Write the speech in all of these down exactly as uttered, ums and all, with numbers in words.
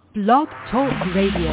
Blog Talk Radio.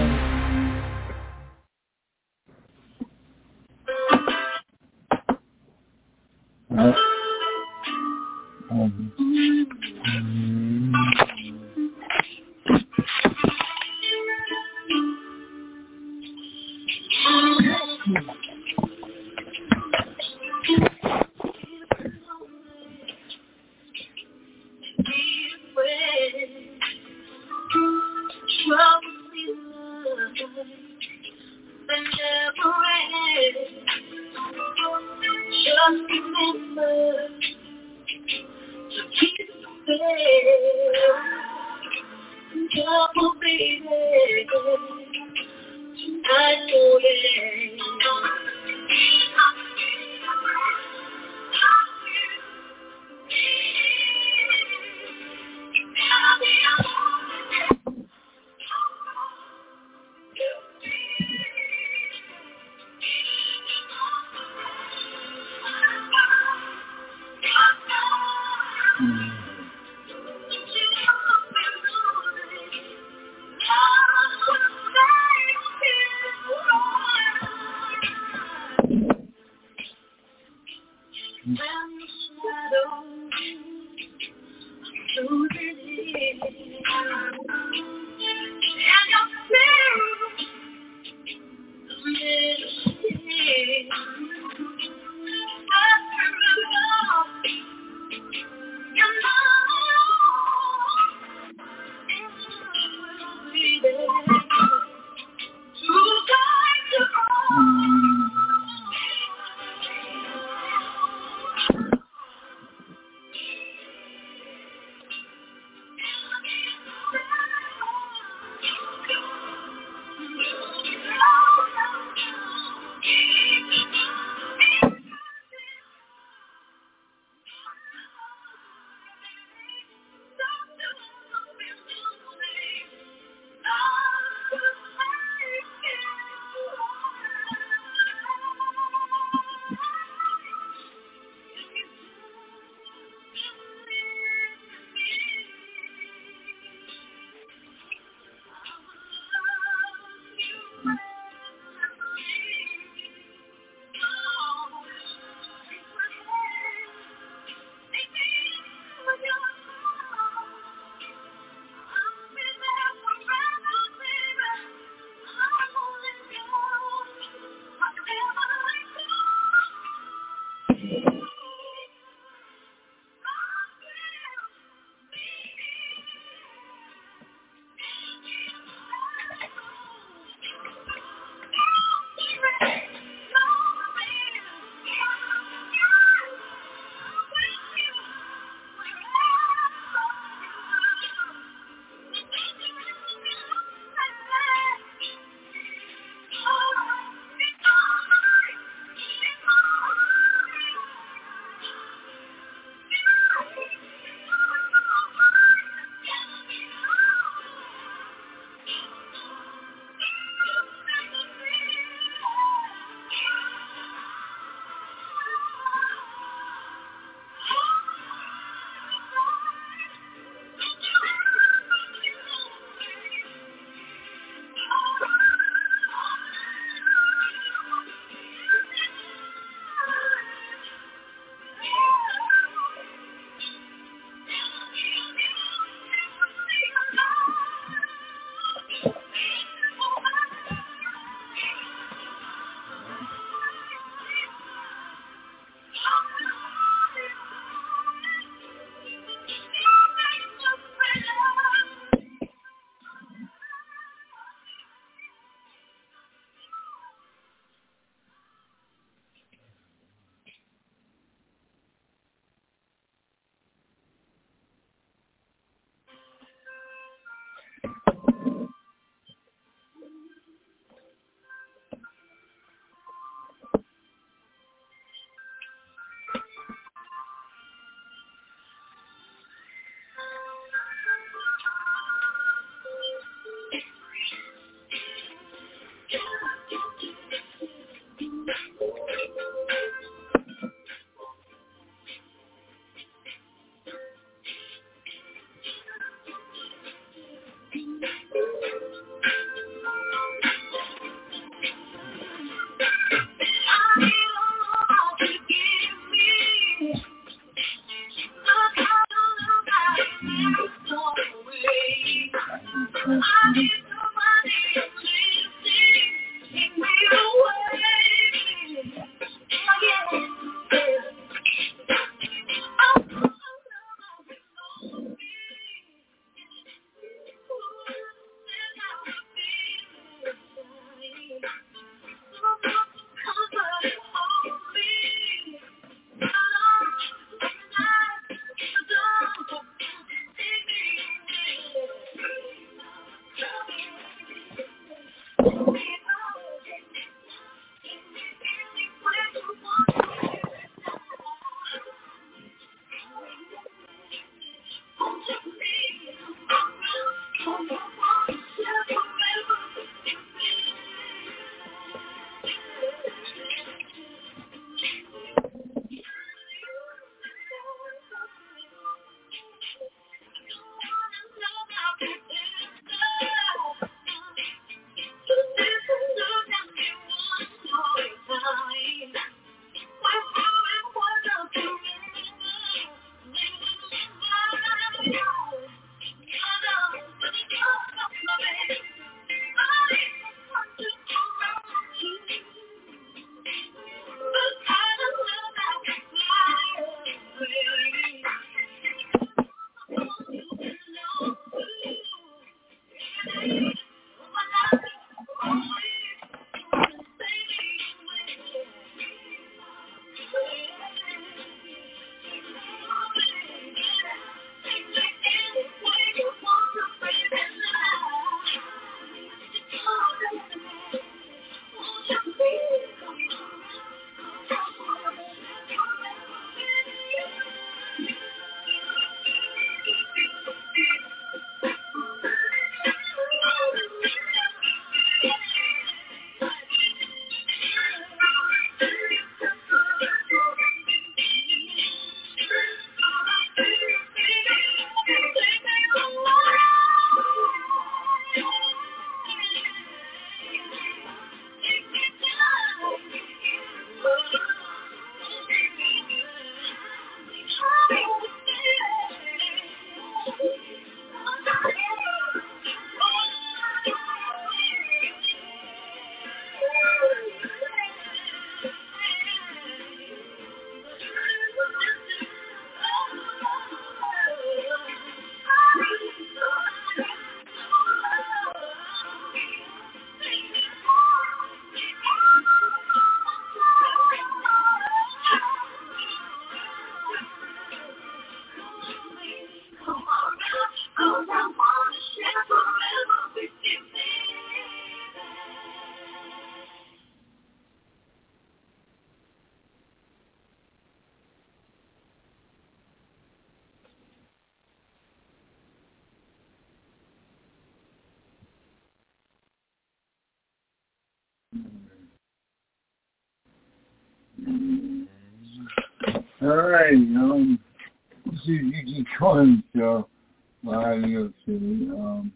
All right, um, this is Eugene Cohen's show, live in New York City. Um,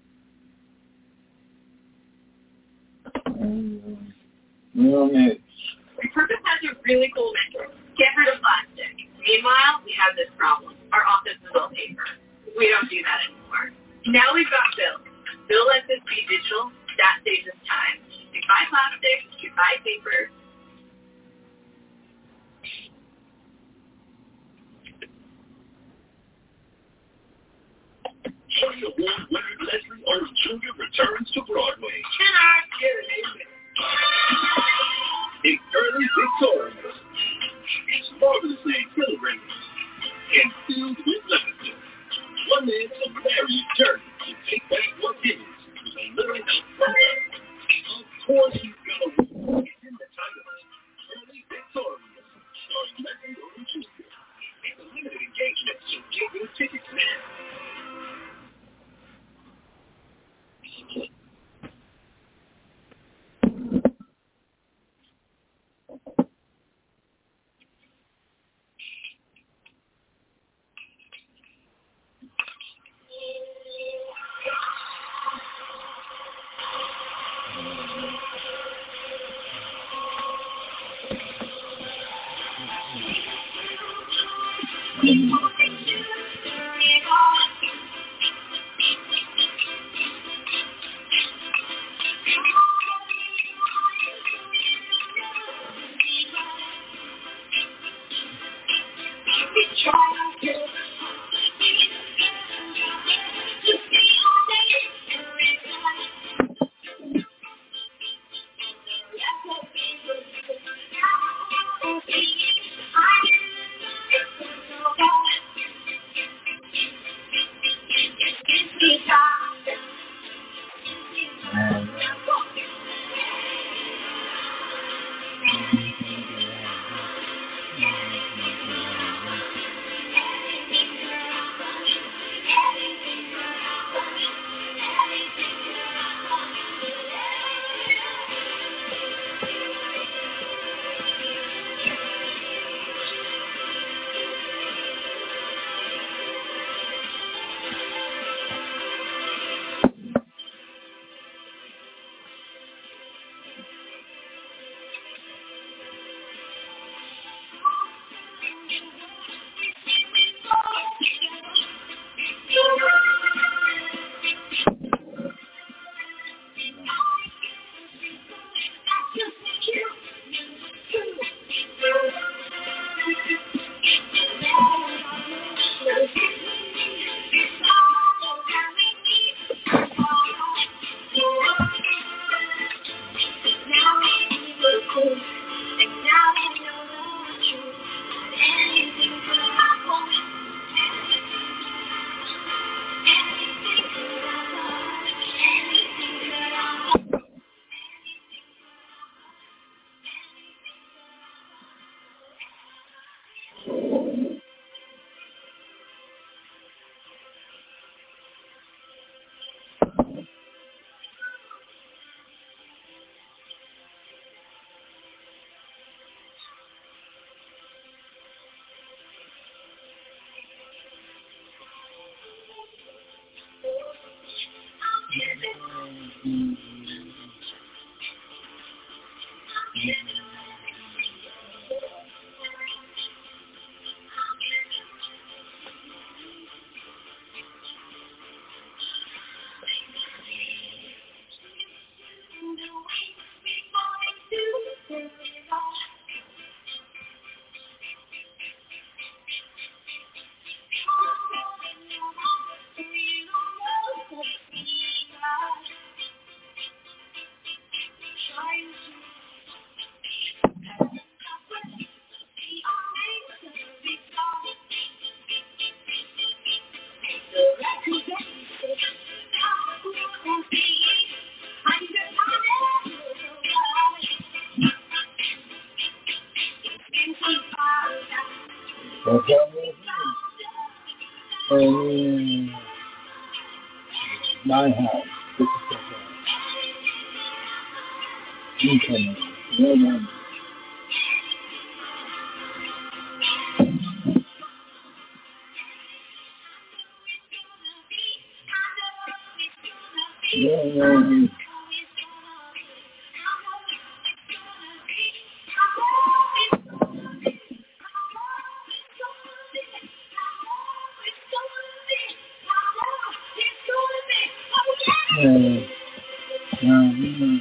and, um, well, it's... Purpose has a really cool mission. Get rid of plastic. Meanwhile, we have this problem. Our office is all paper. We don't do that anymore. Now we've got Bill. Bill lets us be digital. That saves us time. Goodbye plastic. Goodbye paper. Tony Award-winner Leslie Odom Junior returns to Broadway. Can I get an amen? It's early victorious. It's marvelously exhilarating and filled with levity. One man's hilarious journey to take back what's his was a little outside. Of course, he's gonna win. It's in the title. Early victorious, starring Leslie Odom Junior It's a limited engagement, so get your tickets now. Um, my house. This is the house. Incoming. No one. No one. Uh, um,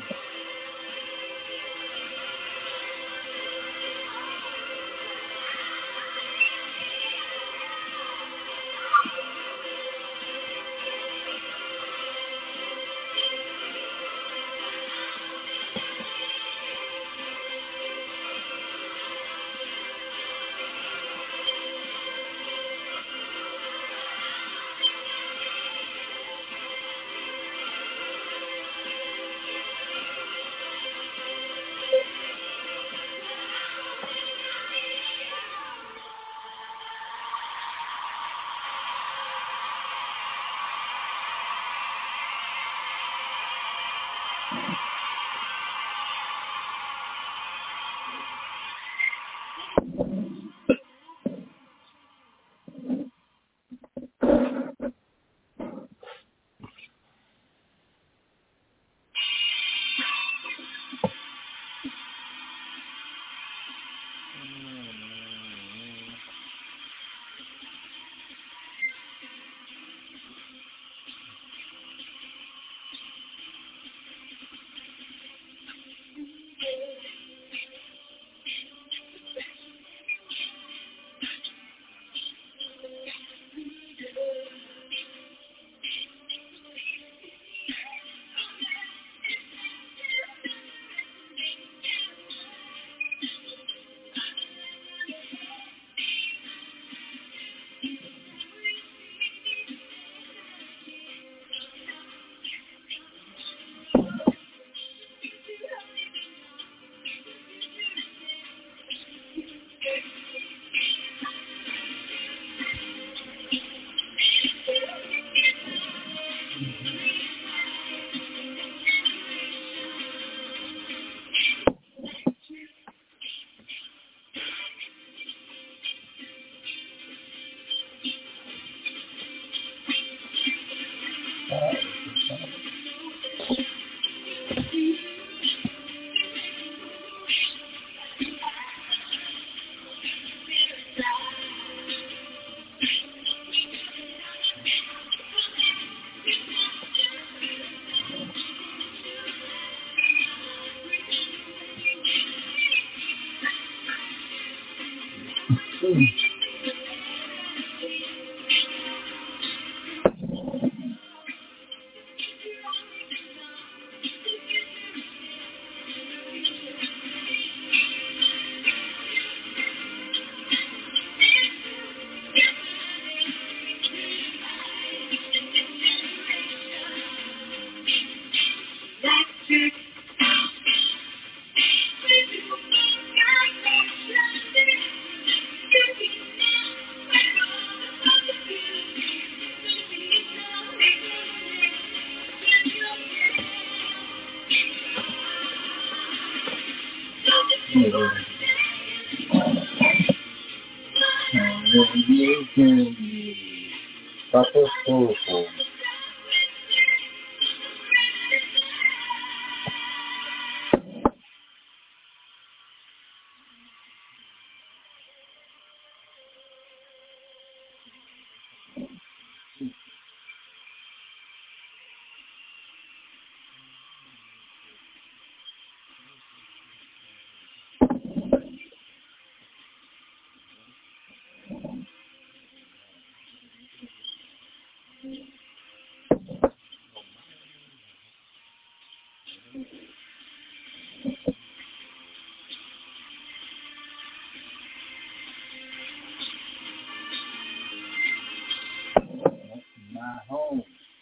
My home.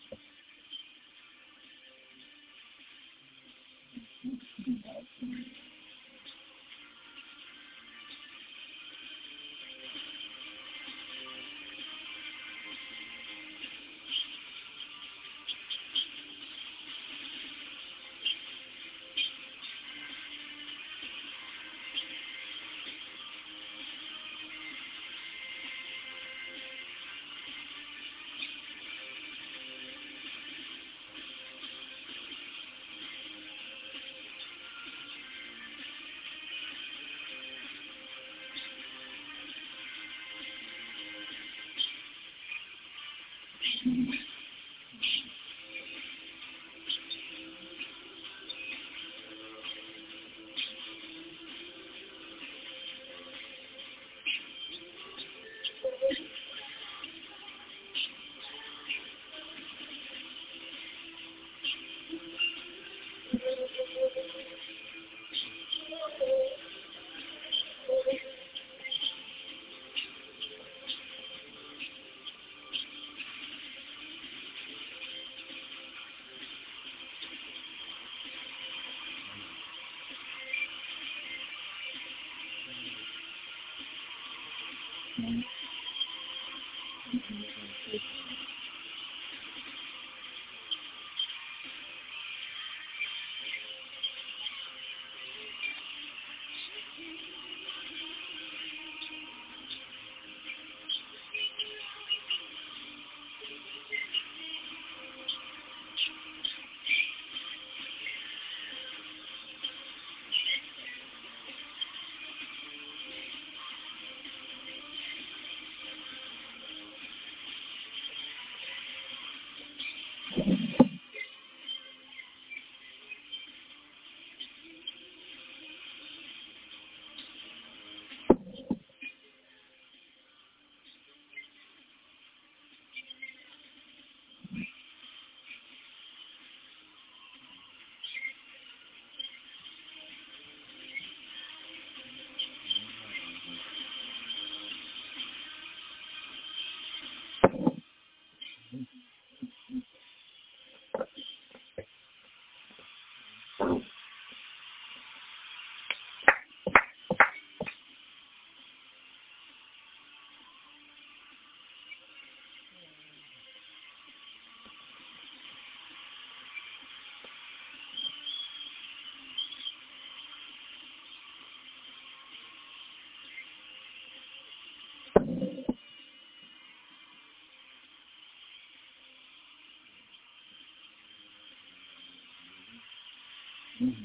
Mm-hmm.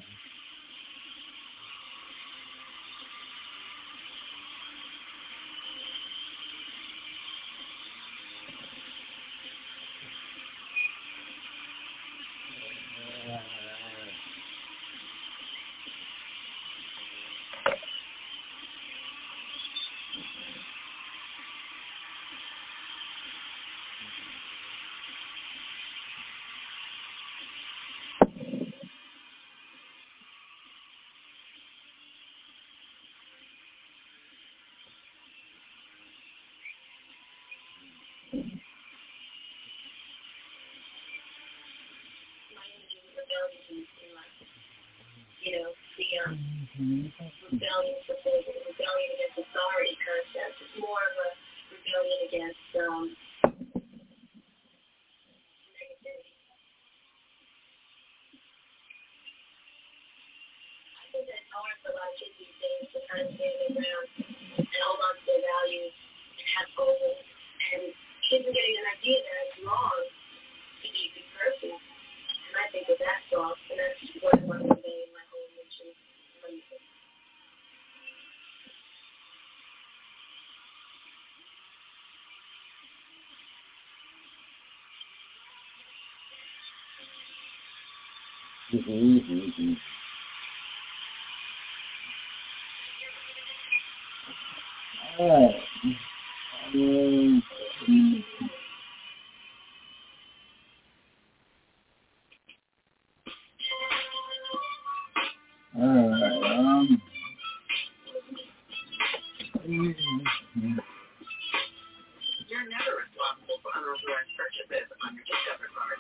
You know, the um, rebellion, rebellion against authority concept. It's more of a rebellion against um, negativity. I think that's hard for a lot of kids these days to kind of stand their ground and hold on to their values and have goals. And kids are getting an idea that it's wrong to be a good person. And I think that that's wrong. And that's what I want to convey in my whole mission. Mm-hmm. All right. Um, Alright, um... You're never responsible for unauthorized purchases on your Discover card.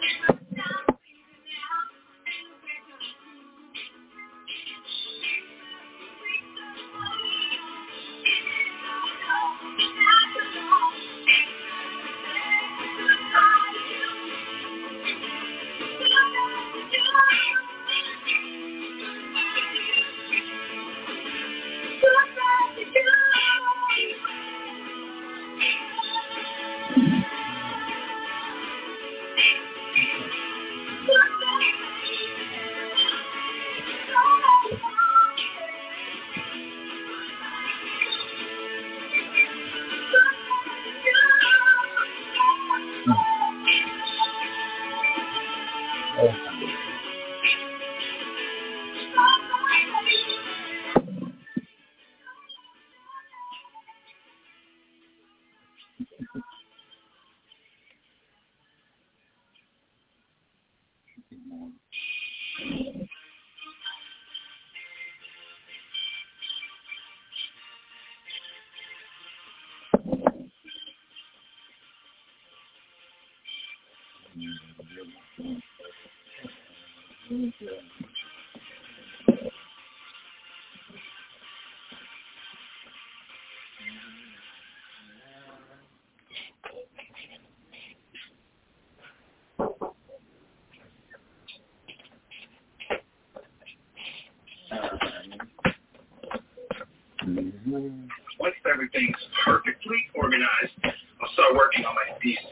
Once everything's perfectly organized, I'll start working on my thesis.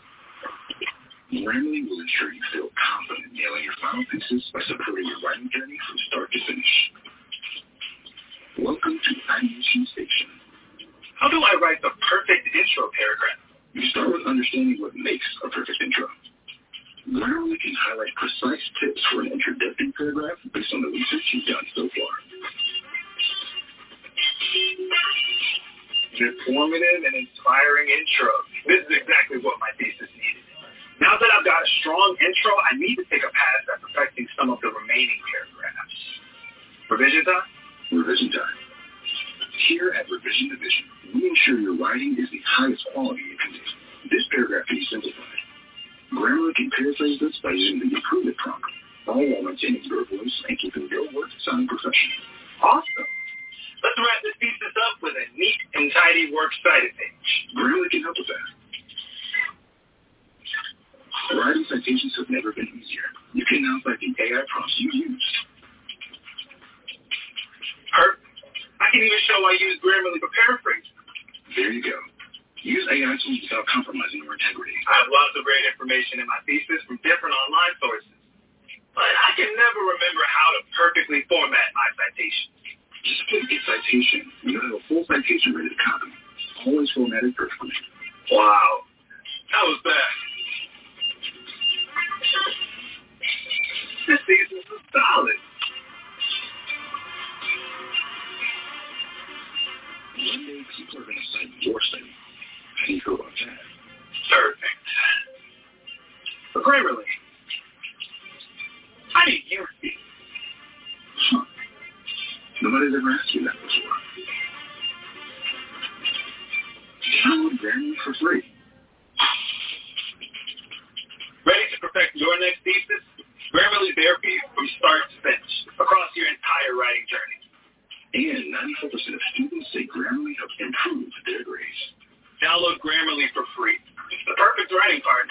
Grammarly will ensure you feel confident nailing your final thesis by supporting your writing journey from start to finish. Welcome to Ideation Station. How do I write the perfect intro paragraph? You start with understanding what makes a perfect intro. Grammarly can highlight precise tips for an introductory paragraph based on the research you've done so far. An informative and inspiring intro. This is exactly what my thesis needed. Now that I've got a strong intro, I need to take a pass at perfecting some of the remaining paragraphs. Revision time? Revision time. Here at Revision Division, we ensure your writing is the highest quality it can be. This paragraph can be simplified. Grammarly can paraphrase this by using the improvement prompt, all while maintaining your voice and keeping your work sounding professional. Awesome. Let's wrap this thesis up with a neat and tidy works cited page. Grammarly can help with that. Writing citations have never been easier. You can now cite the A I prompts you used. Perfect. I can even show I use Grammarly for paraphrasing. There you go. Use A I tools without compromising your integrity. I have lots of great information in my thesis from different online sources, but I can never remember how to perfectly format my citations. Just click Get Citation, and you'll have a full citation ready to copy. Always formatted perfectly. Wow. How was that? This thesis is solid. One day people are going to cite your study. How do you feel about that? Perfect. But Grammarly, how do you feel? Huh. Nobody's ever asked you that before. Download Grammarly for free. Ready to perfect your next thesis? Grammarly's there for you from start to finish, across your entire writing journey. And ninety-four percent of students say Grammarly helps improve their grades. Download Grammarly for free. It's the perfect writing partner.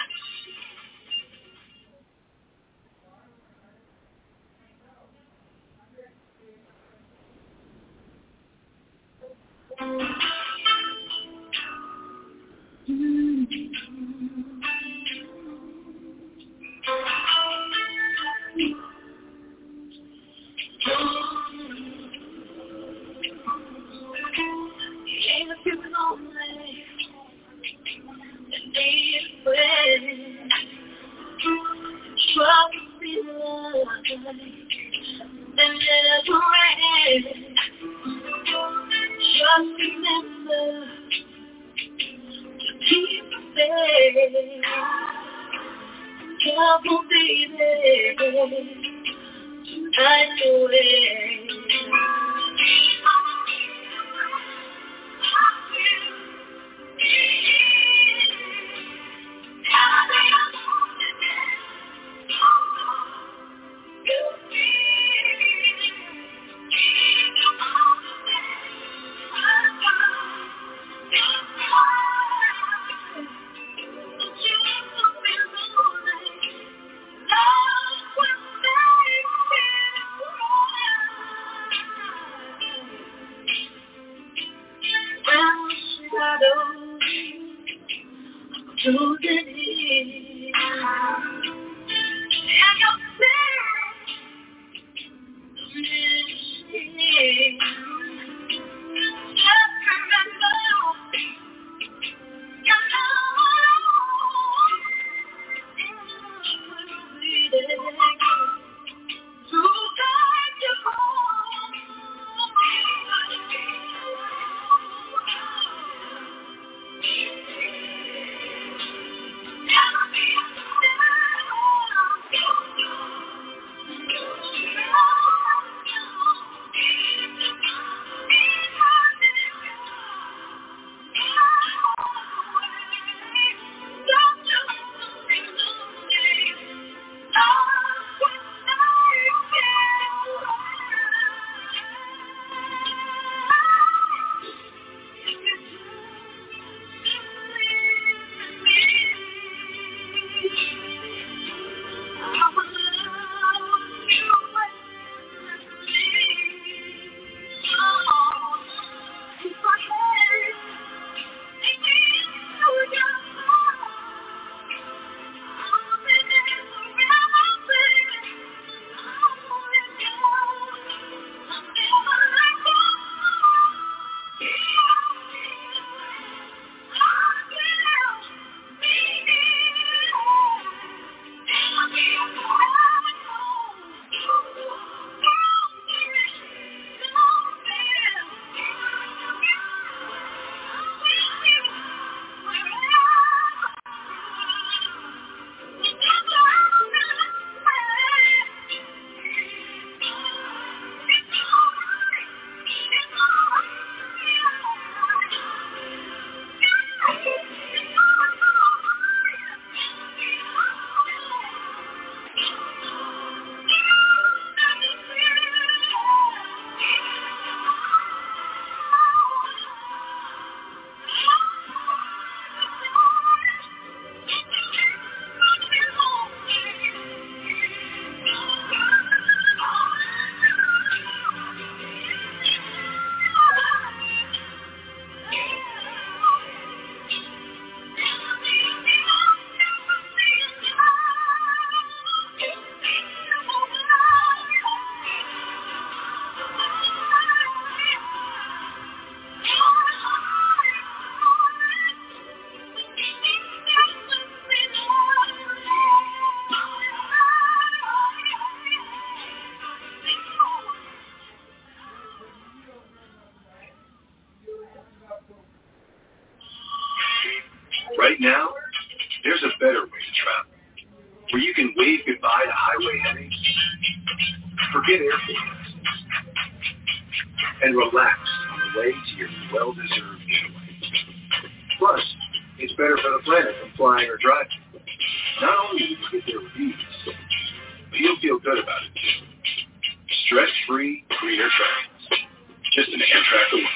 where you can wave goodbye to highway headaches, forget airports, and relax on the way to your well-deserved getaway. Plus, it's better for the planet than flying or driving. Not only will you get there with ease, but you'll feel good about it too. Stress-free, greener trains. Just an Amtrak away.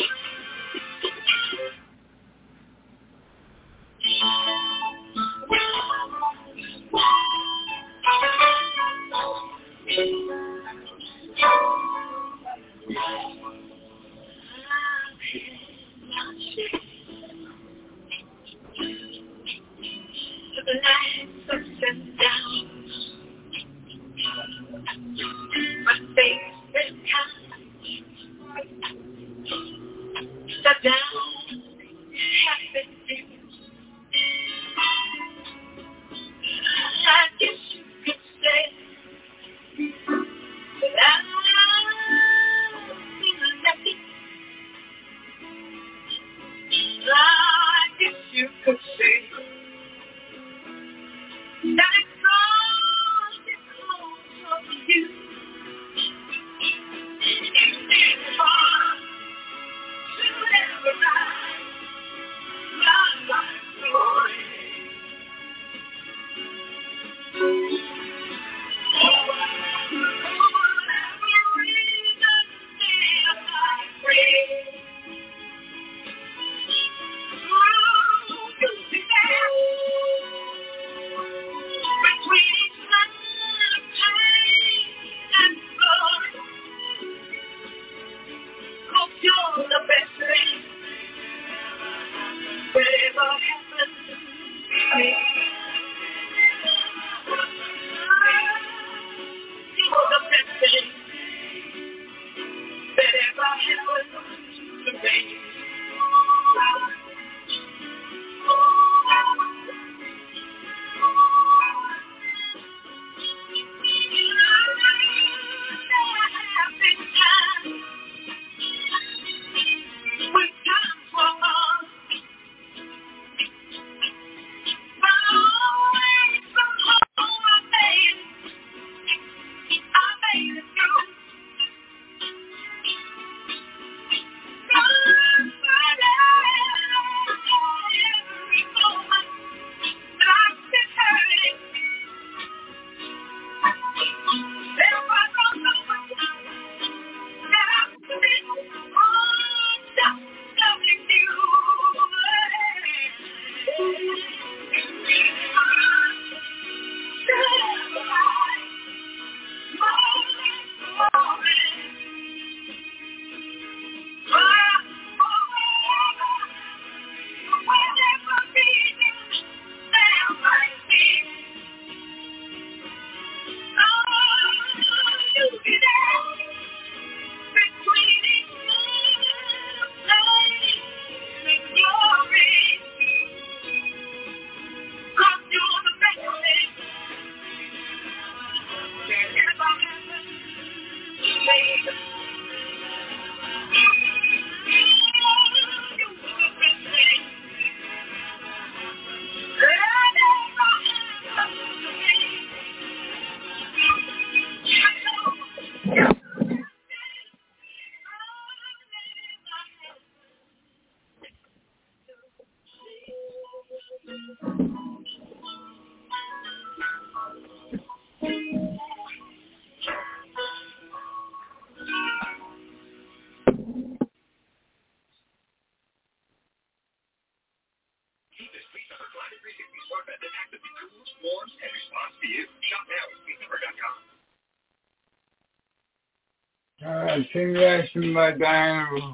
Uh, simulation by Diana.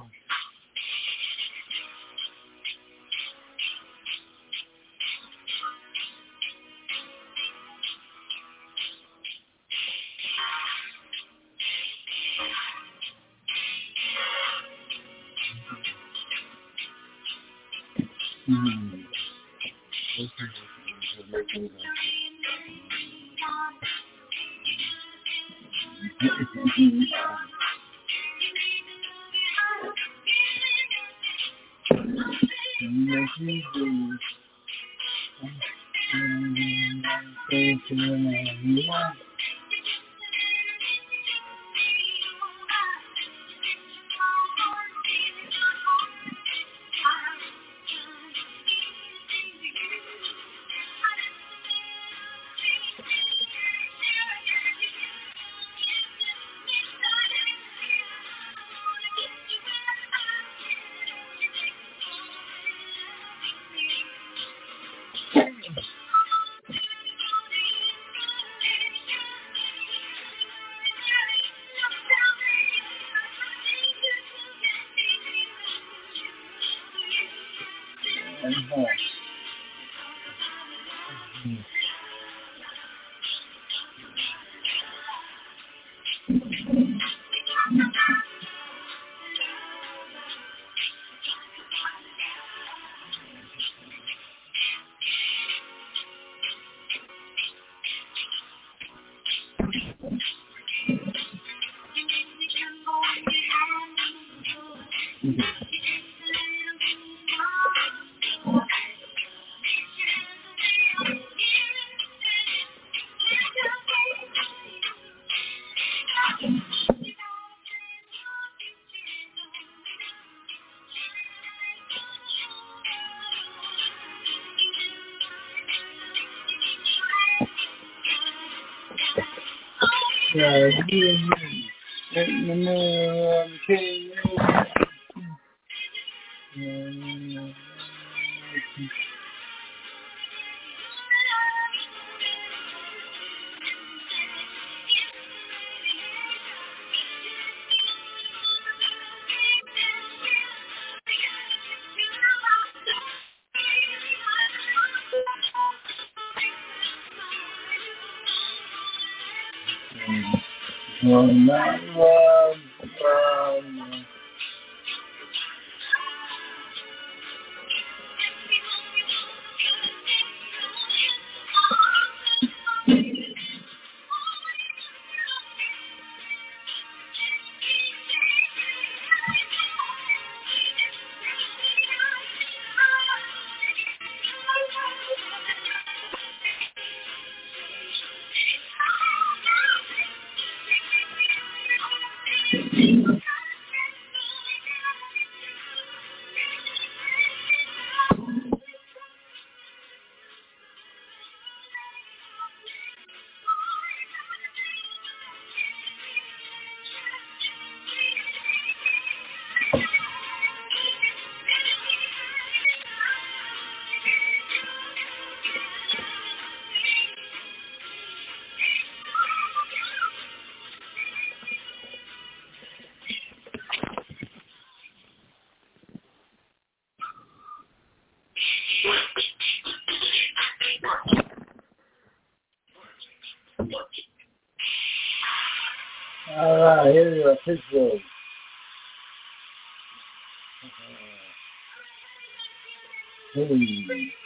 Mm-hmm. Make me do. All right, here we go. Pittsburgh. Hey.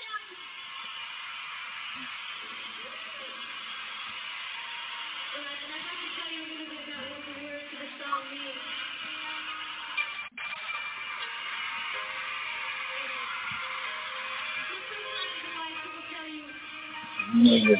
Yeah.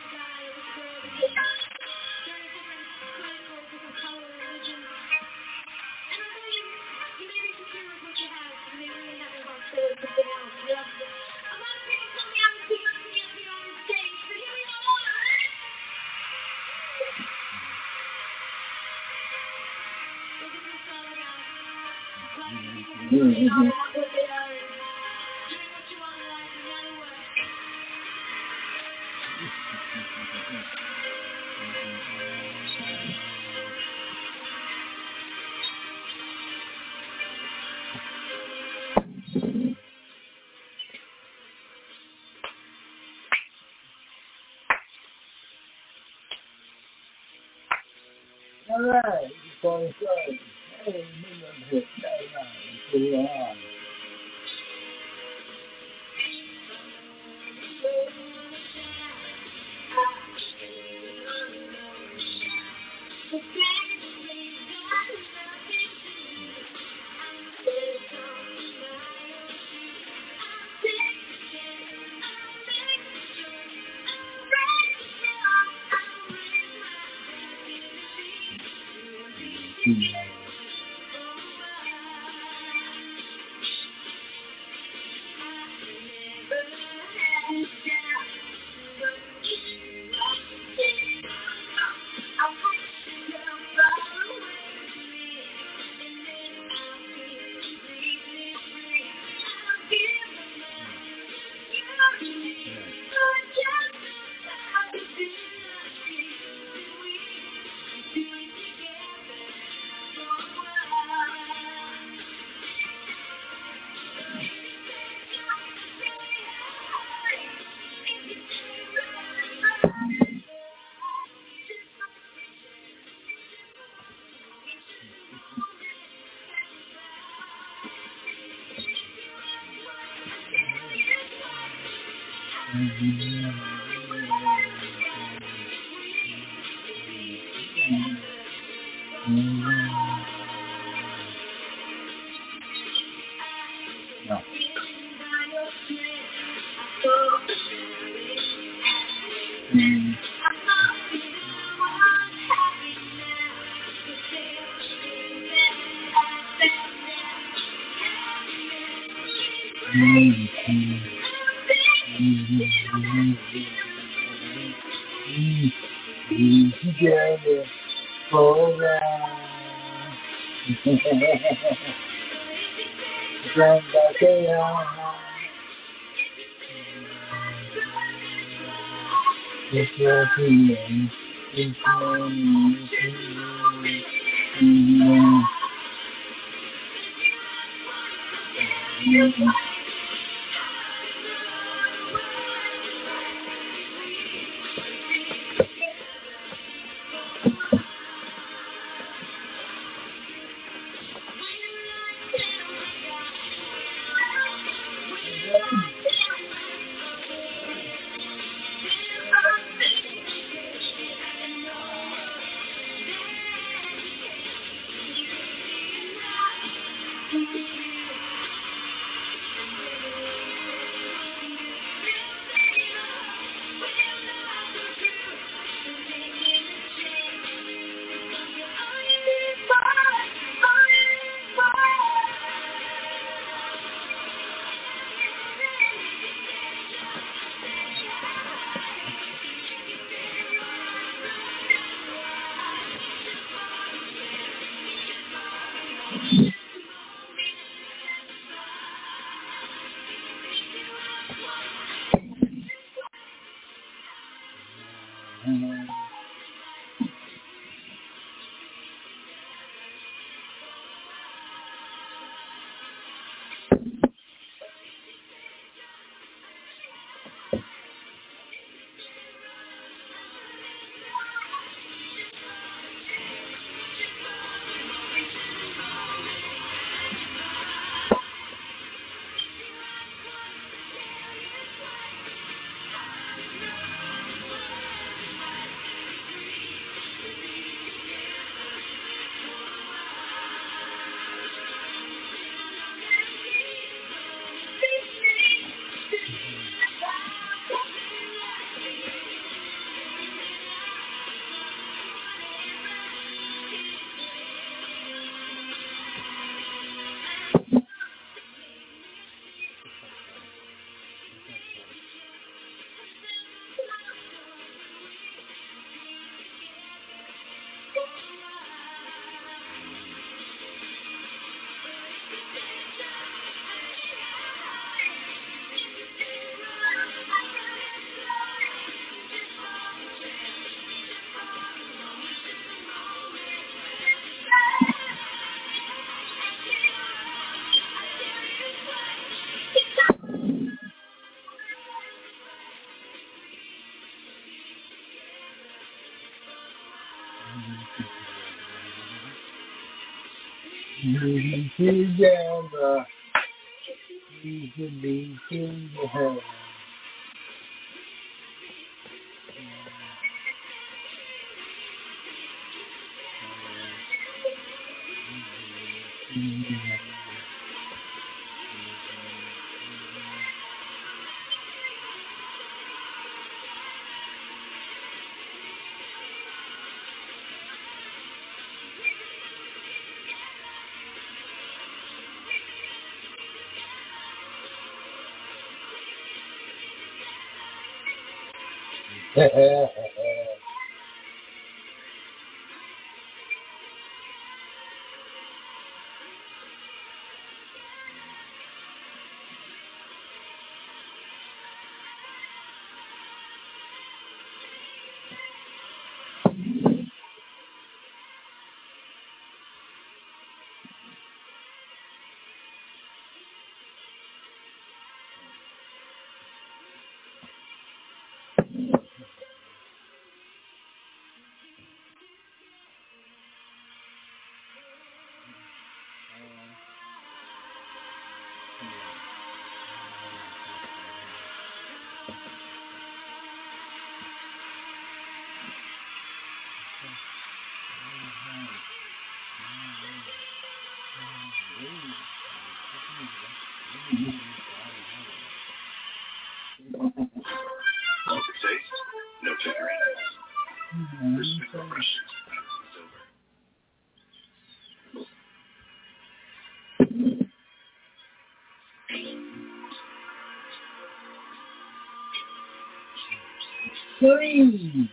Mm-hmm. All right, so hey, hit that line. Together forever. Come back around. It's your feeling. It's your feeling. Living together, we should be together. No tendering. This is questions. Three.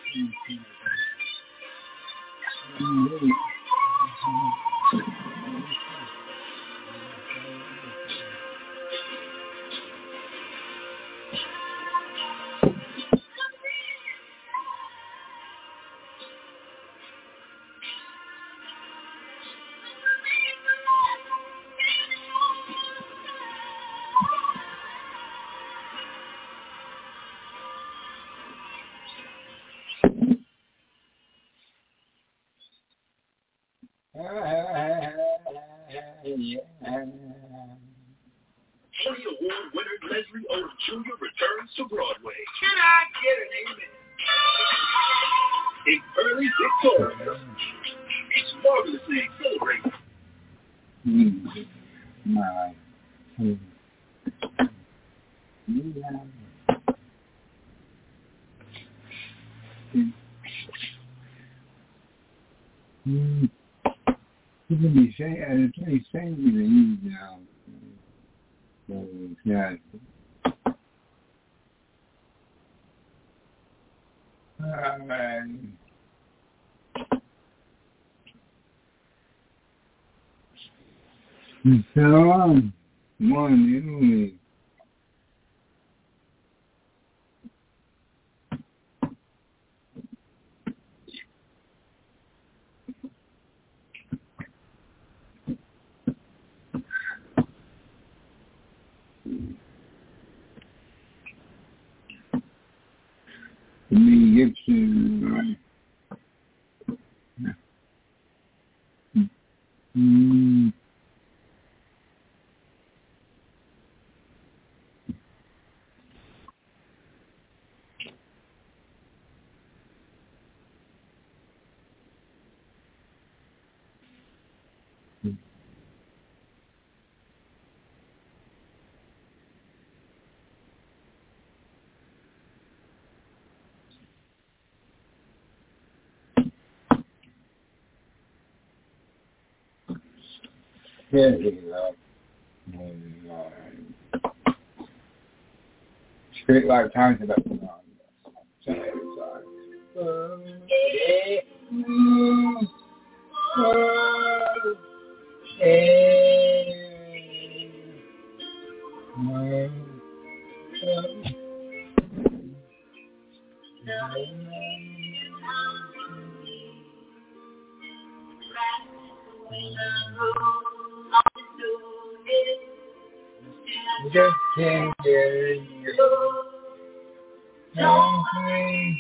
Tony Award winner Leslie Odom Junior returns to Broadway. Can I get an amen? In early Victoria. It's marvelously celebrated. Mm. My. Mm. Yeah. Mm. Mm. You can be saying, uh, it's really saying to you now. So, yeah. Um, so on. One, Italy. Me get to mm. Yeah, yeah. And, uh, straight like times about the on. Sorry, sorry. Um, yeah. Mm. Oh. Hey. Mm. Just can't get you. Don't worry.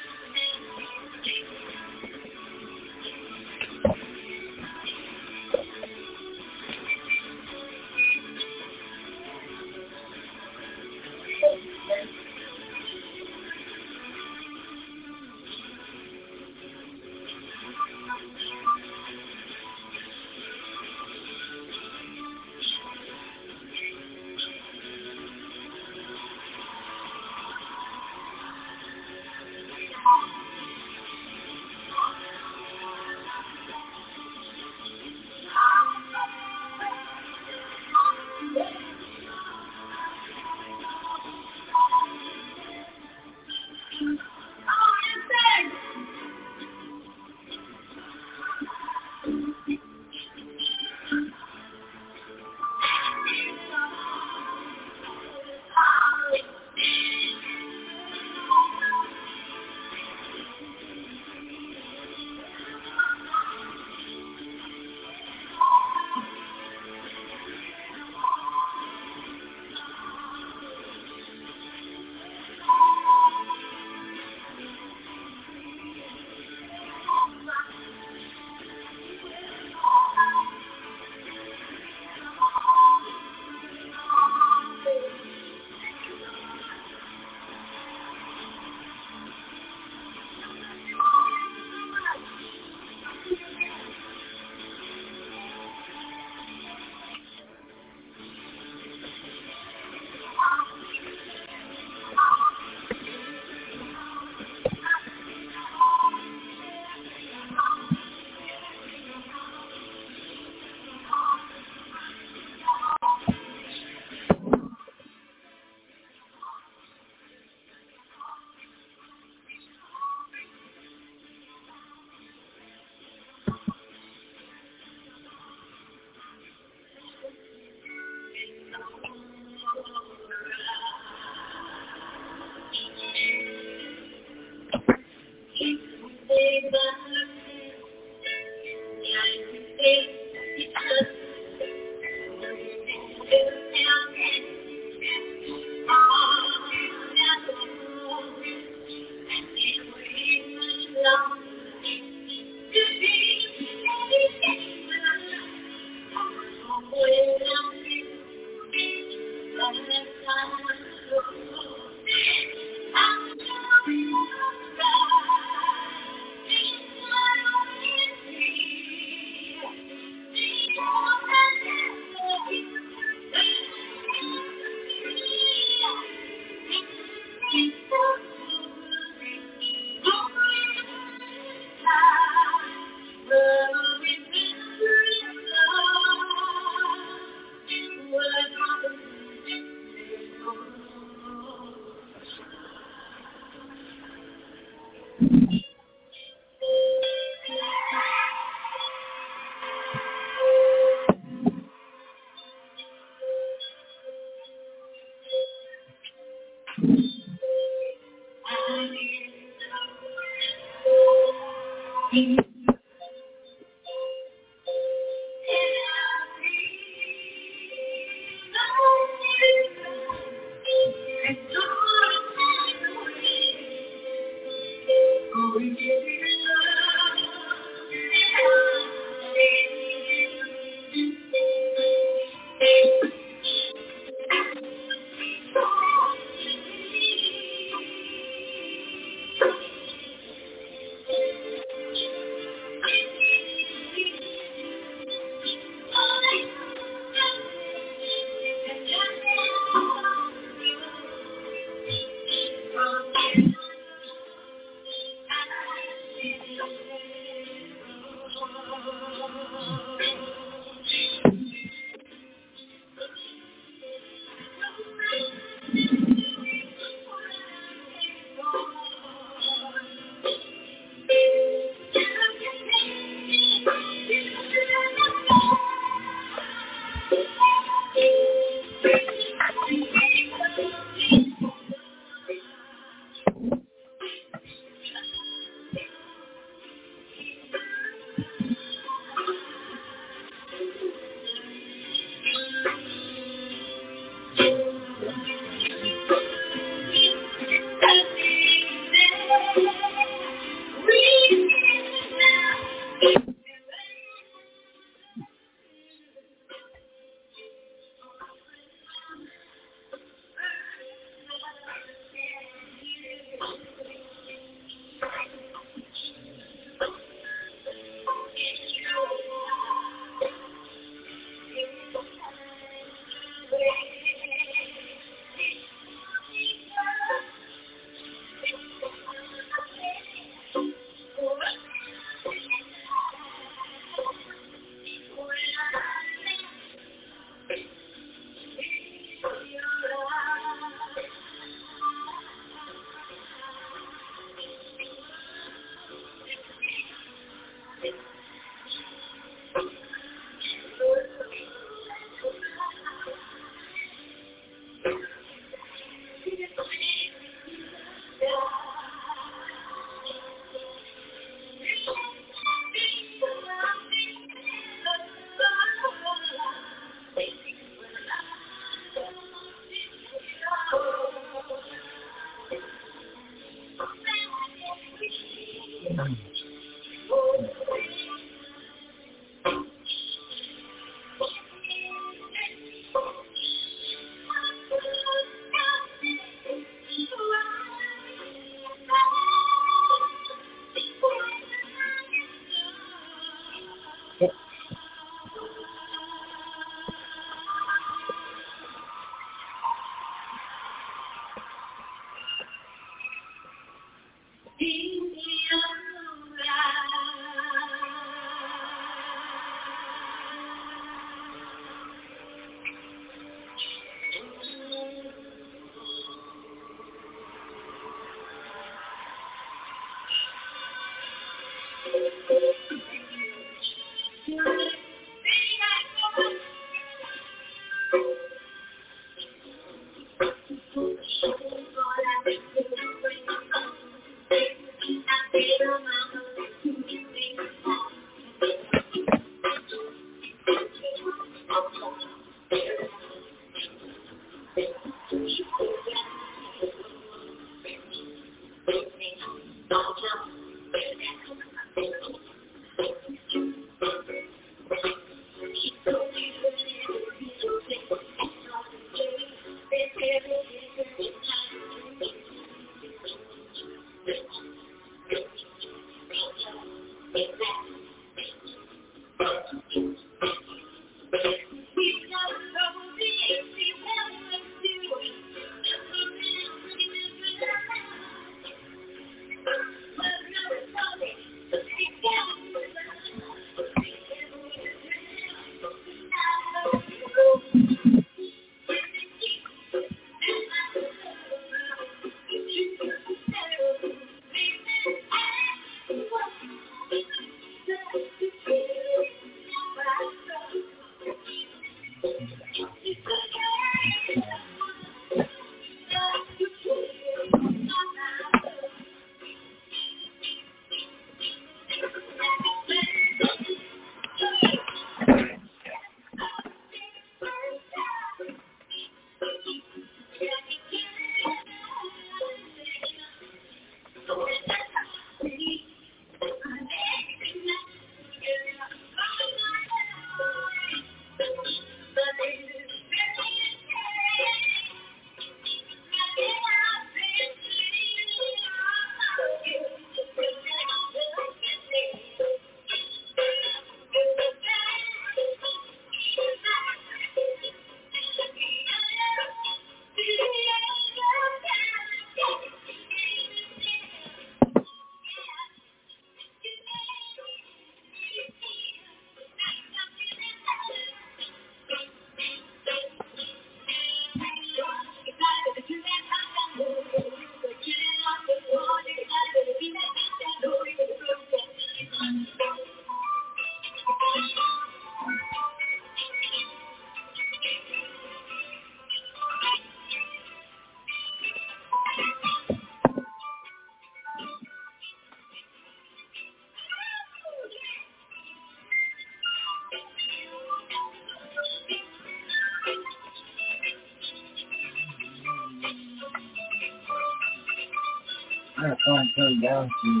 I gotta find turn down to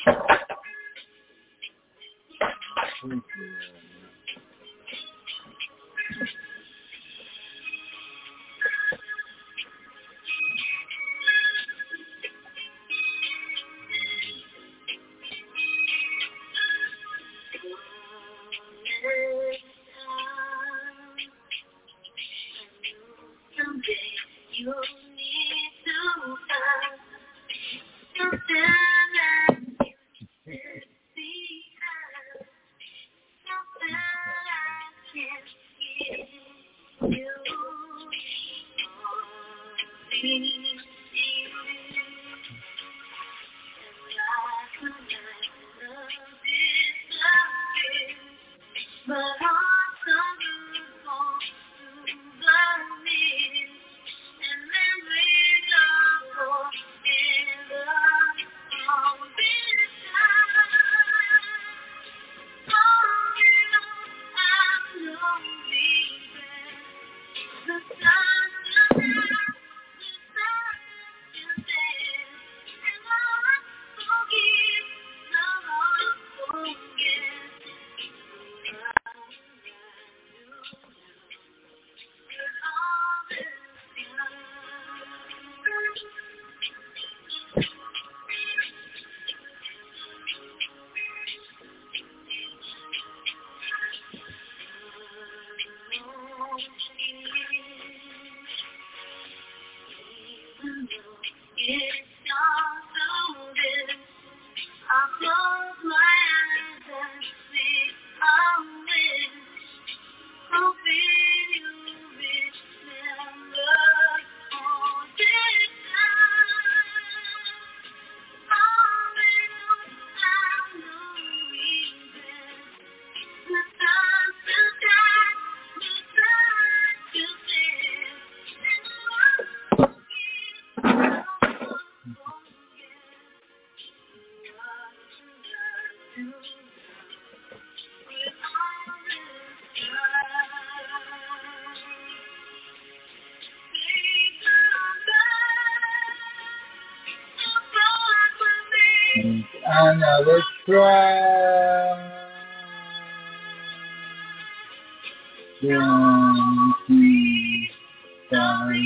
Another try. Don't be sorry.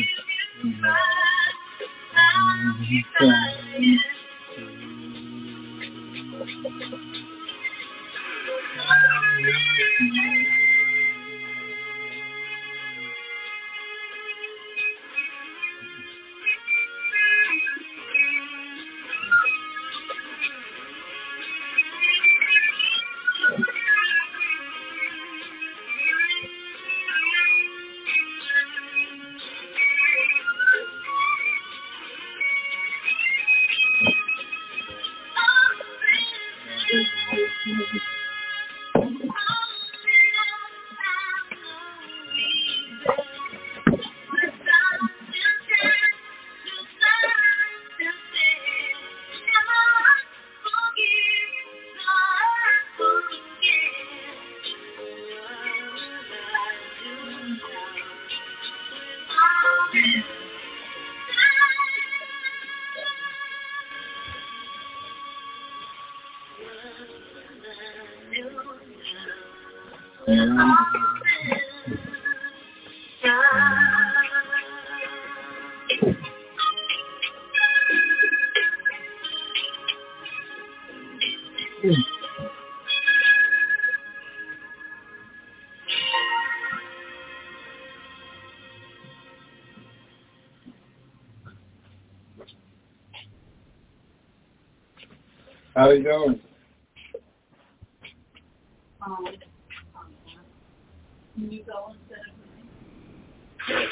How you doing? Um, can you go instead of me?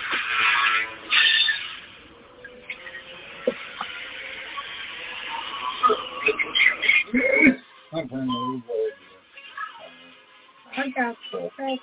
I'm trying to move over. I got you. Okay.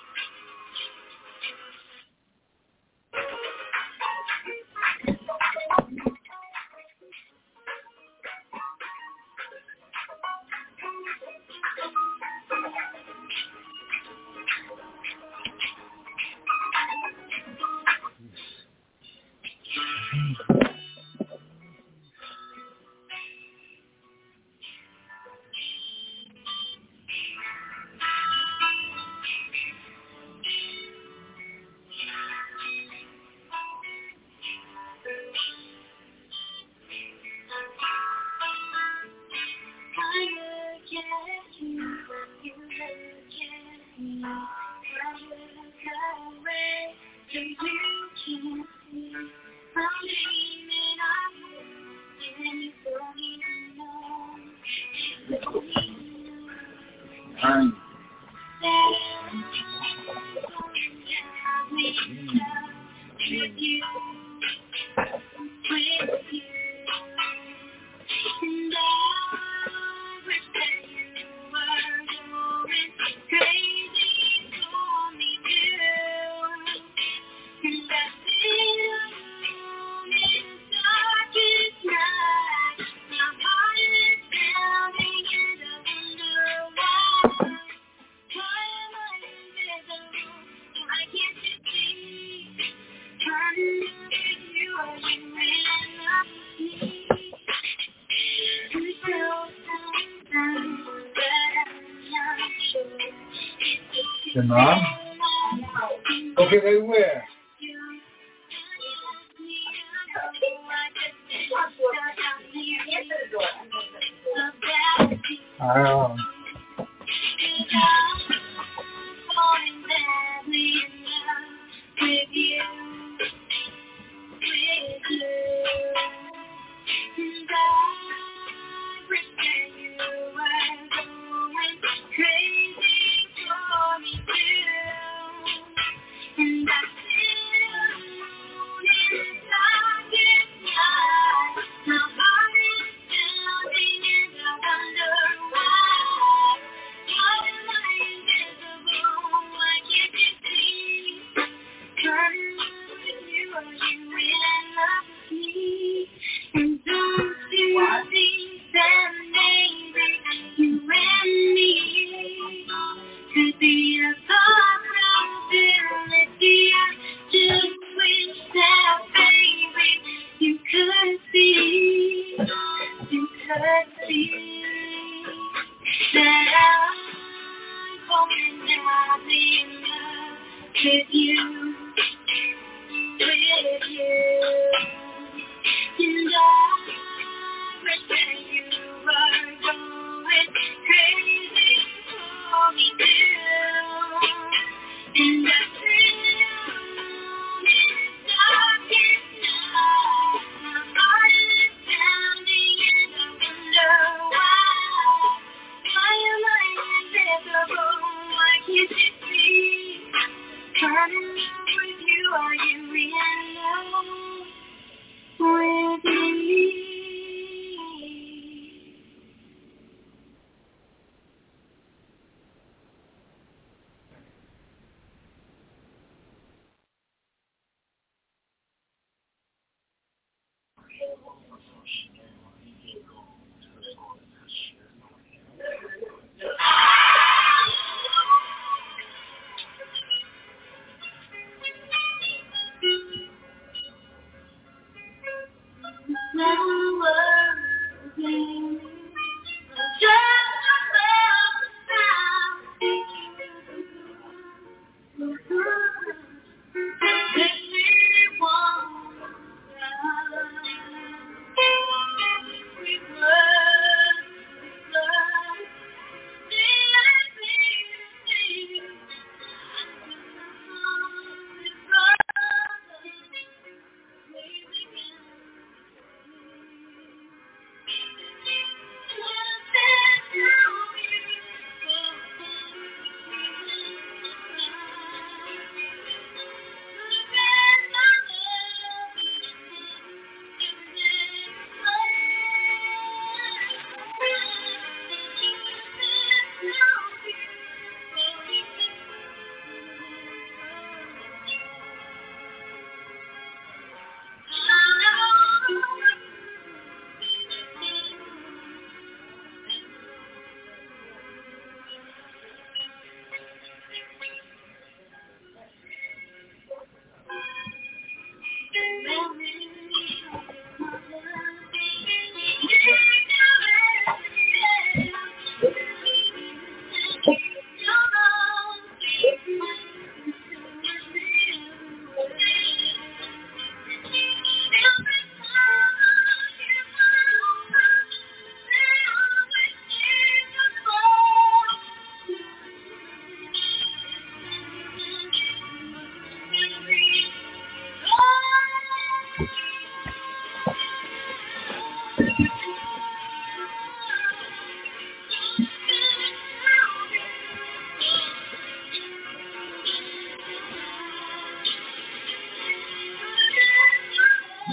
I'm the mom? Okay, they where? Oh.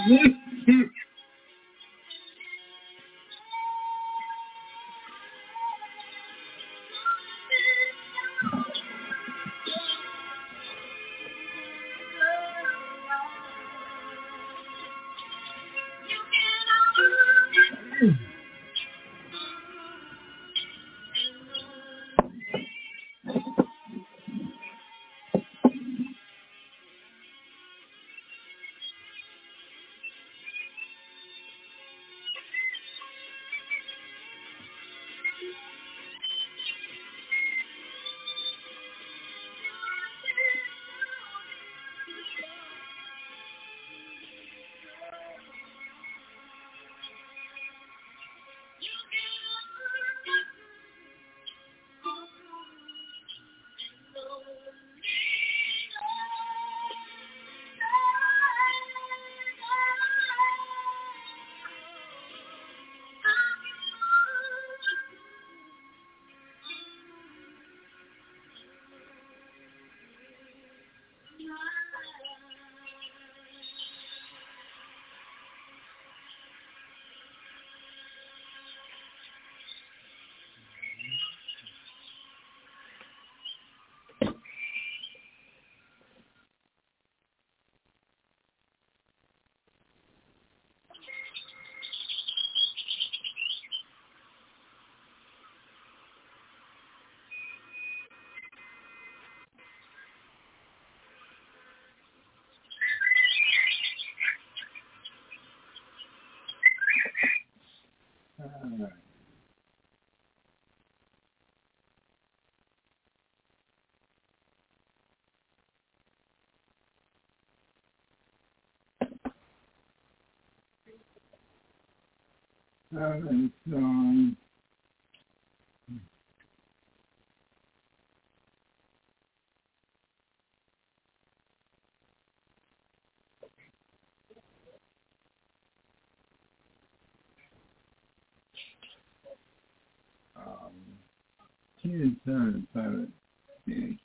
Uh, it's, um, um, she is trying to try to finish.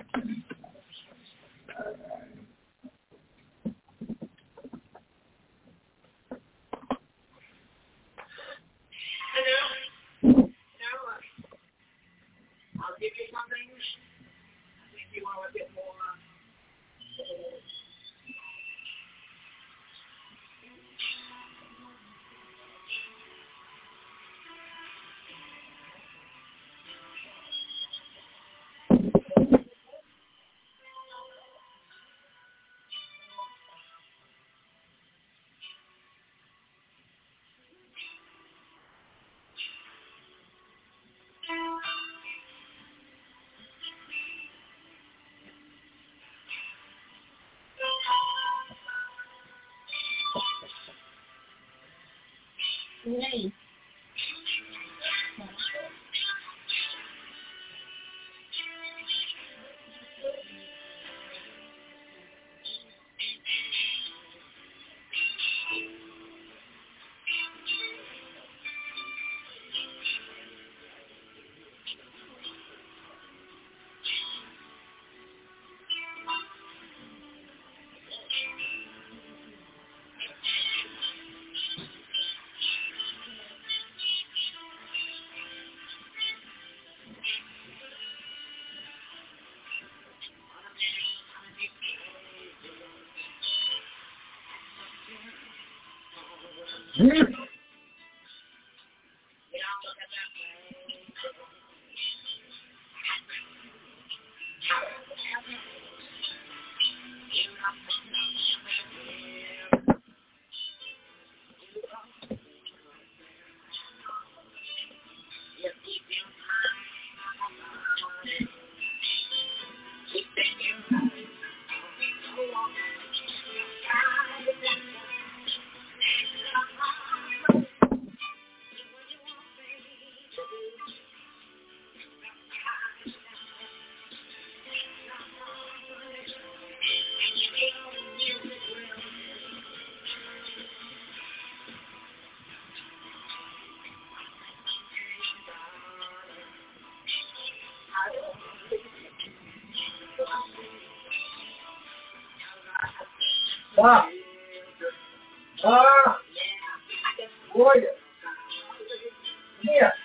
I'll give you something if you want to get more. Yay. Wow. Ah, olha. Yeah.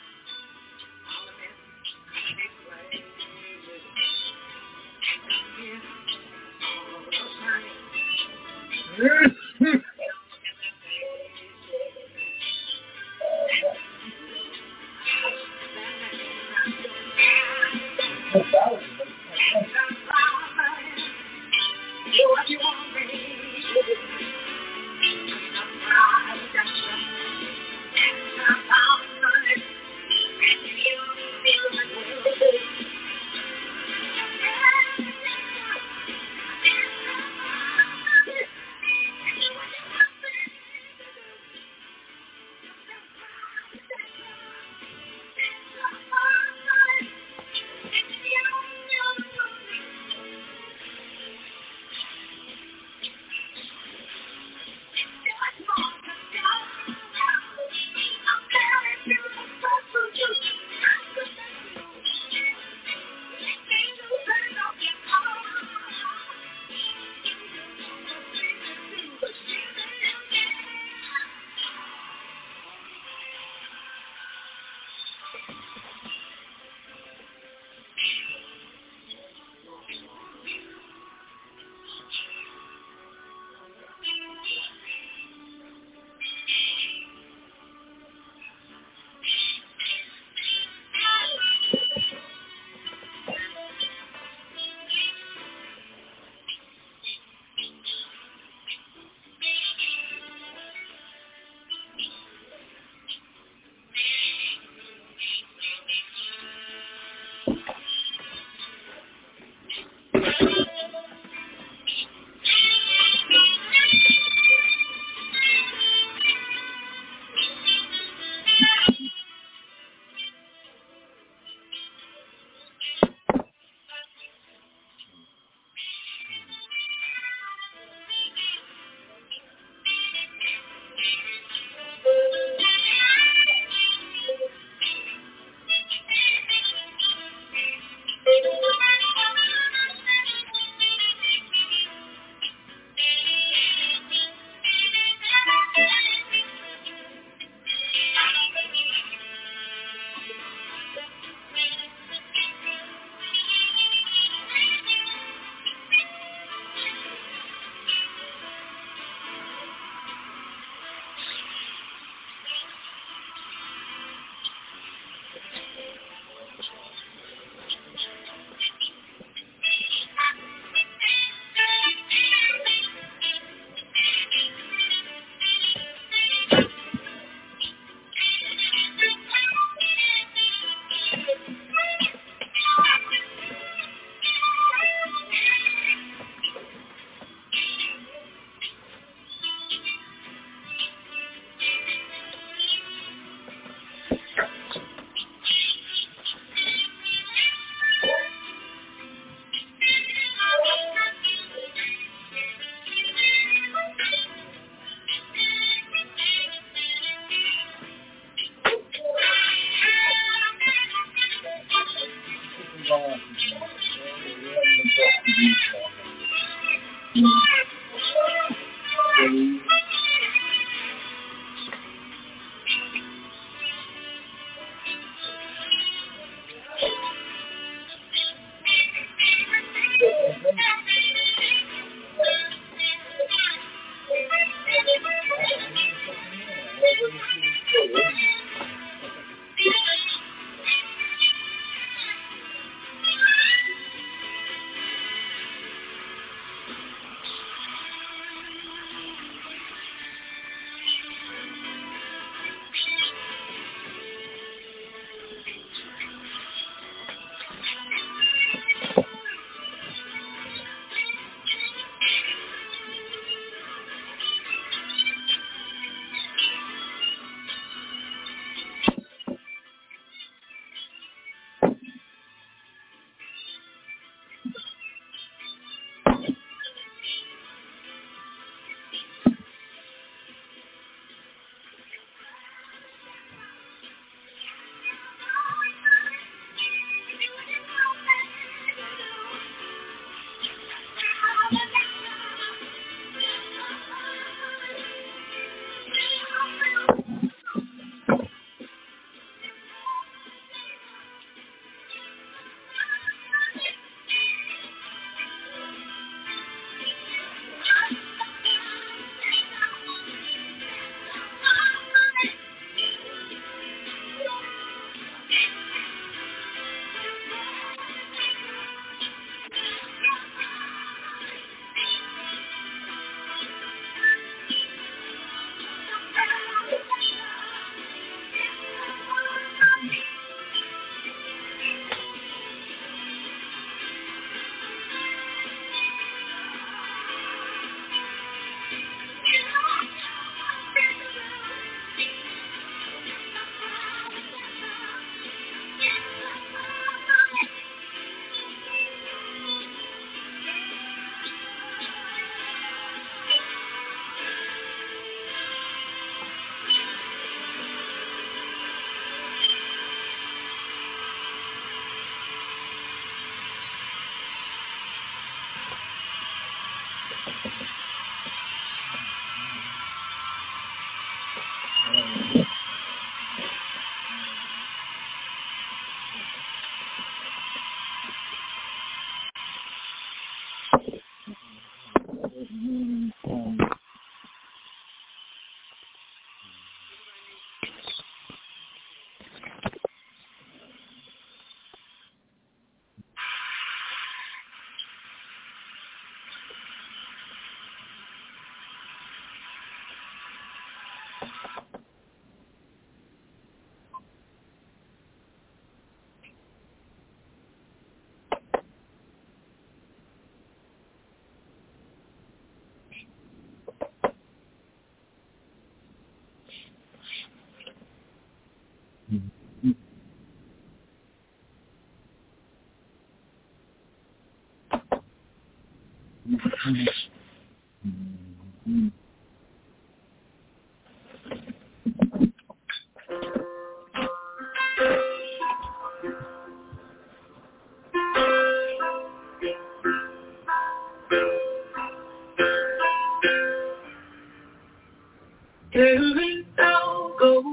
There is no gold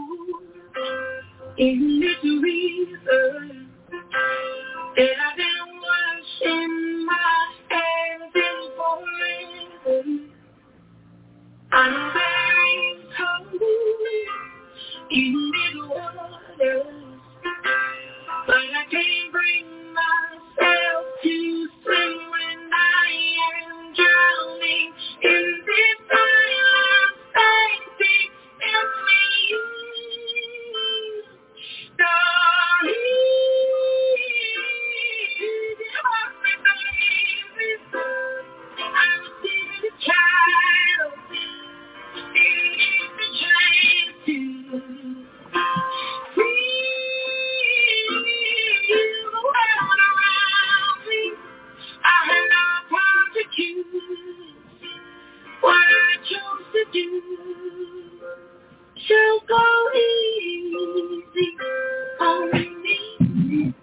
in this reason that I've been washing my hands in forever. I'm very hungry in these waters, but I can't bring myself to swim when I am drowning in this silence. Thanking in me, darling, hold me, baby. I was still a child, still the chance to see the world around me. I had no time to choose what I chose to do. So go easy on me.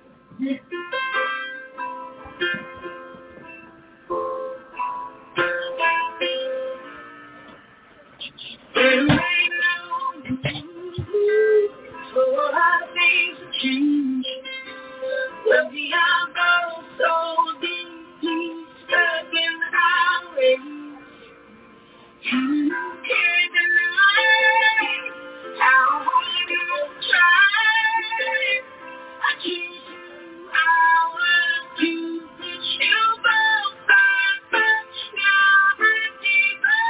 There ain't no need for a lot of things to change. Well, we are both so deeply stuck in our ways. You can't deny how hard you try. I choose you, I want to put you both back, but now I'm deeper.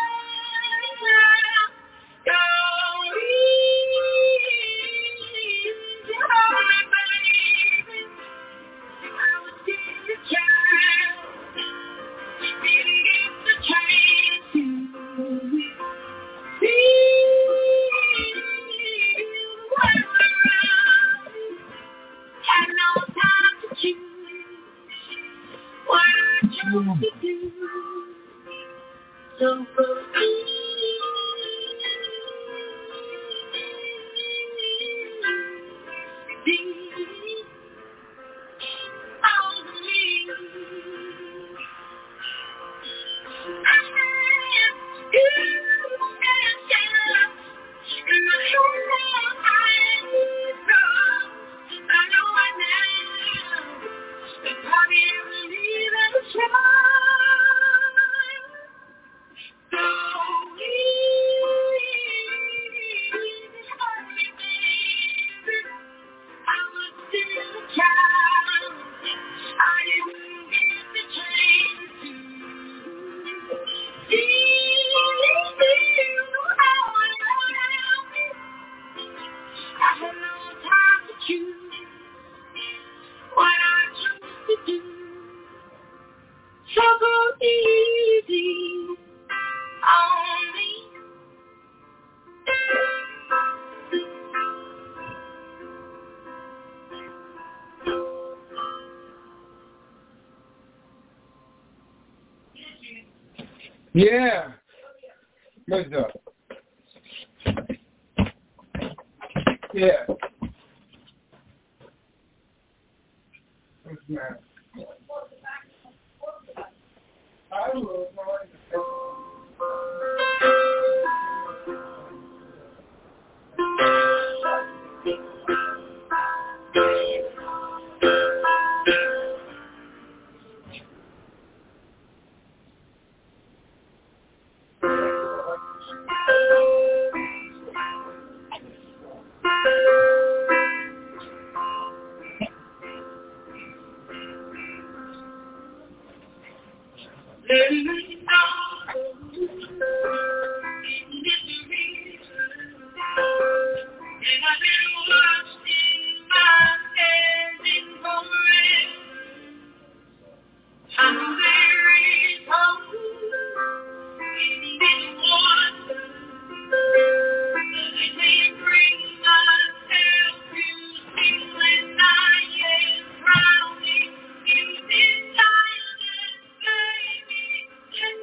Go easy on me, baby. I was still a child, didn't get the chance to see the world around me. Had no time to choose what I chose to do. So go easy on me. I have you stand in my soul. I know, I know I now. The body of me that's right. So easy on me, baby. I was still a child. I didn't get the chance to see how I love me. I had no time to choose what I chose to do. So go easy on me. Yeah. What's up? Yeah. What's that? I will. Let me know this reason, and I've been washing my hands in forever. I'm very hungry in this water, but I can't bring myself to sing when I am drowning in this silence, baby.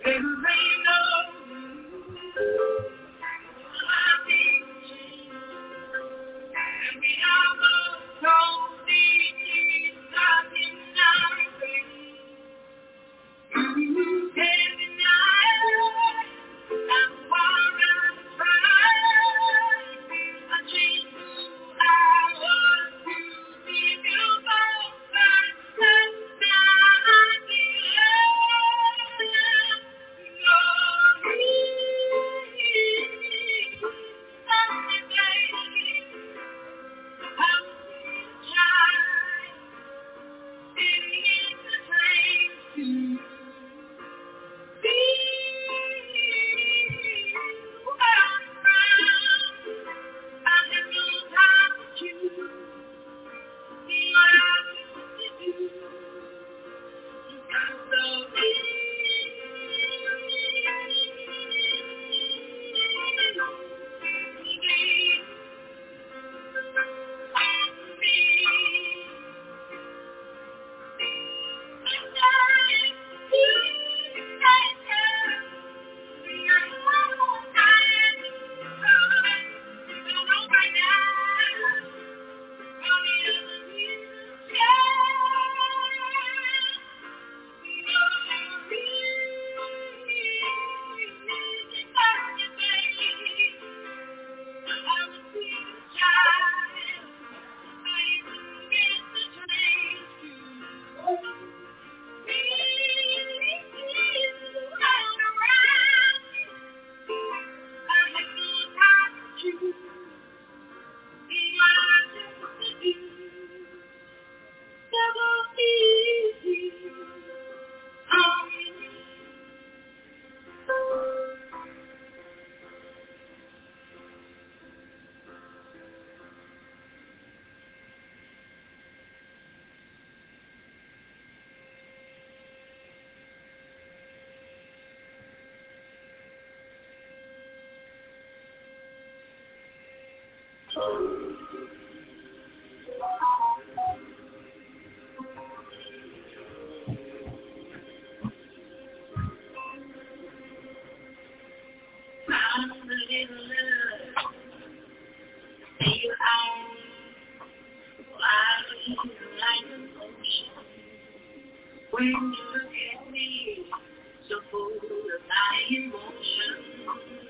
When you look at me, so full of my emotion,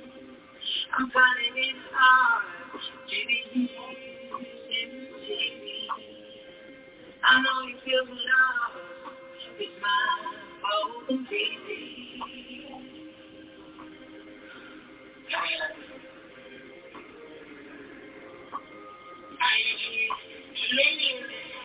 I'm finding it hard to be sincere. I know you feel love, it's my fault, baby. I am living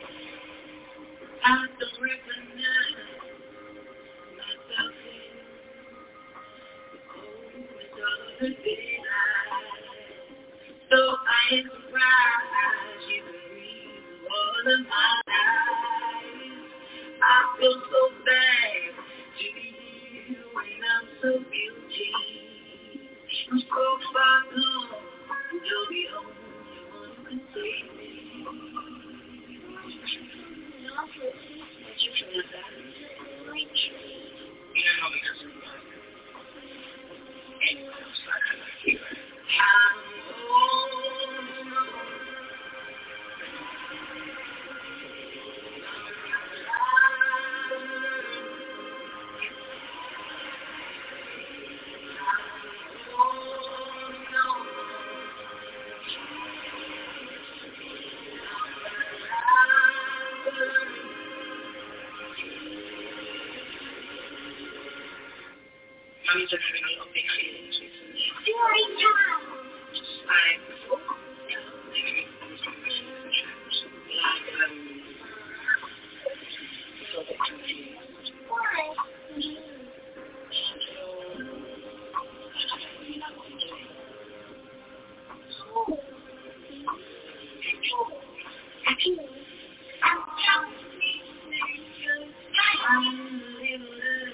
I don't recognize myself in the cold of the daylight. So I am surprised you breathe all of my life. I feel so bad to be here when I'm so guilty. I'm so far gone, you're the only one who can save me. You can know the difference. Anyone else like I feel it. I'm just having a little big feelings recently. Do I know? Just like before. Yeah. Maybe I was on this relationship. Like, um, so a bit confused. Why? And so, I don't really know what I'm doing. So, I do. I do. I'm telling you, I'm a little love.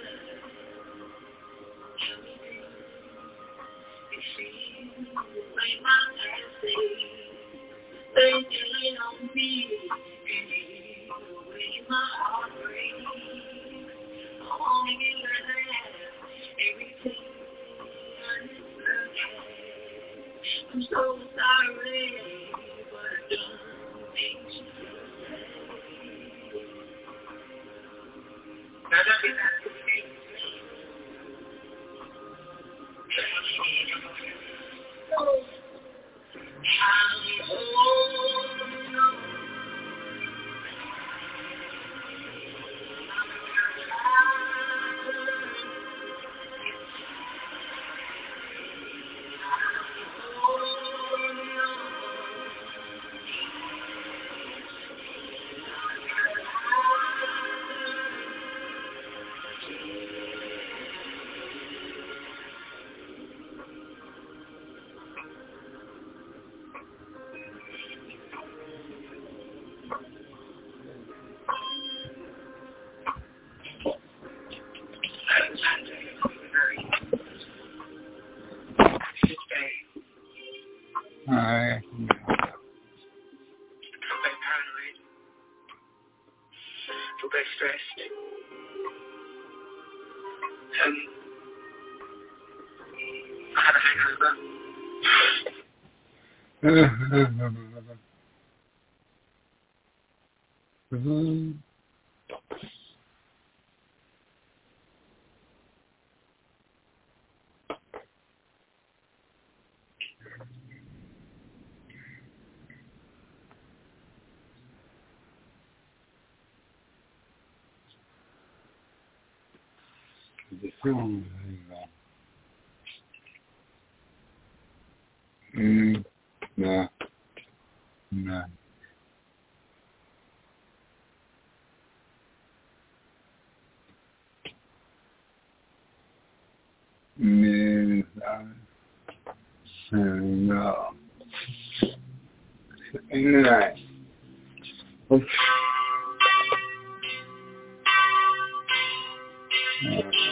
Like my fancy, they lean on me, and you away my heart breaks. I wanna get back, everything I'm so sorry, but I don't think you now that we have to be oh, I'm holding on. Alright. I'm very paranoid. I'm very stressed. Um, I had a hangover. Mm-hmm. The film is uh, mm, no, no. Mm, uh, no. Right. Oops. Uh,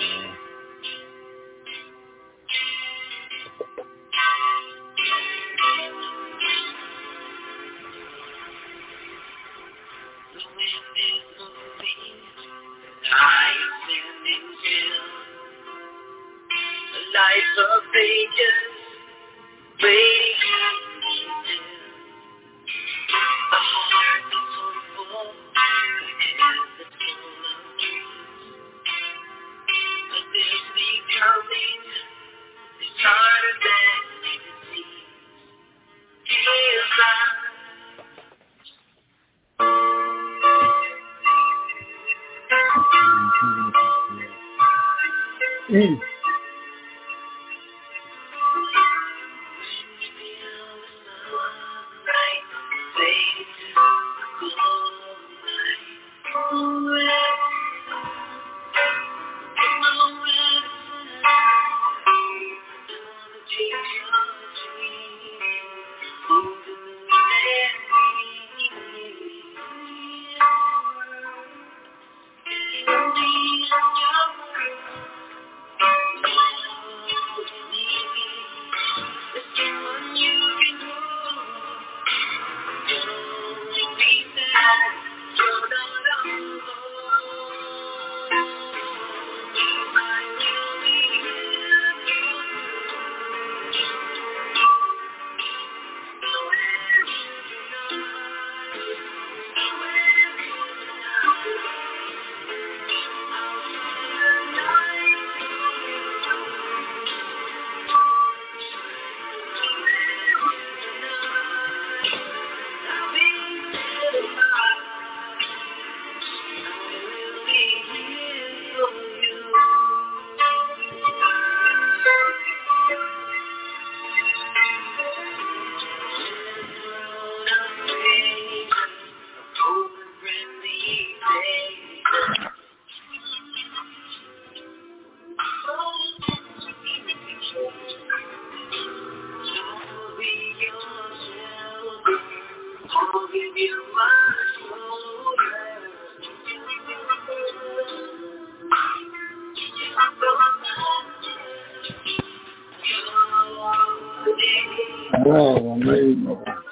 Life of pages, waiting a heart that's so full, and that's full of dreams. But this becoming is harder than it seems. Feels like mm. Oh, amazing.